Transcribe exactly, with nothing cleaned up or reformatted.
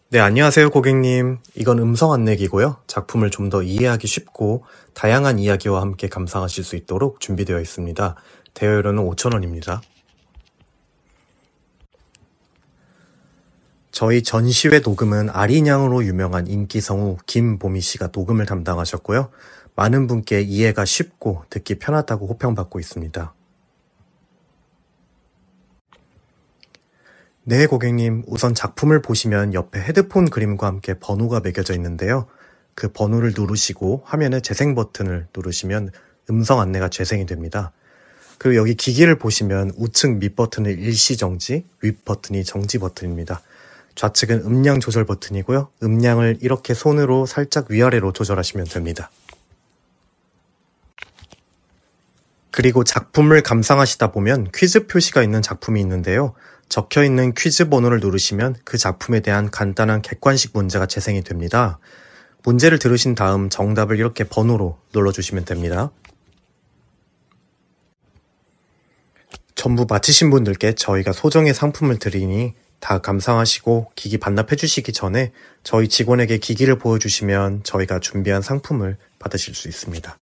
네, 안녕하세요, 고객님. 이건 음성 안내기고요. 작품을 좀 더 이해하기 쉽고 다양한 이야기와 함께 감상하실 수 있도록 준비되어 있습니다. 대여료는 오천 원입니다. 저희 전시회 녹음은 아리냥으로 유명한 인기 성우 김보미 씨가 녹음을 담당하셨고요. 많은 분께 이해가 쉽고 듣기 편하다고 호평받고 있습니다. 네, 고객님. 우선 작품을 보시면 옆에 헤드폰 그림과 함께 번호가 매겨져 있는데요. 그 번호를 누르시고 화면에 재생 버튼을 누르시면 음성 안내가 재생이 됩니다. 그리고 여기 기기를 보시면 우측 밑 버튼은 일시정지, 윗 버튼이 정지 버튼입니다. 좌측은 음량 조절 버튼이고요. 음량을 이렇게 손으로 살짝 위아래로 조절하시면 됩니다. 그리고 작품을 감상하시다 보면 퀴즈 표시가 있는 작품이 있는데요. 적혀있는 퀴즈 번호를 누르시면 그 작품에 대한 간단한 객관식 문제가 재생이 됩니다. 문제를 들으신 다음 정답을 이렇게 번호로 눌러주시면 됩니다. 전부 마치신 분들께 저희가 소정의 상품을 드리니 다 감상하시고 기기 반납해 주시기 전에 저희 직원에게 기기를 보여주시면 저희가 준비한 상품을 받으실 수 있습니다.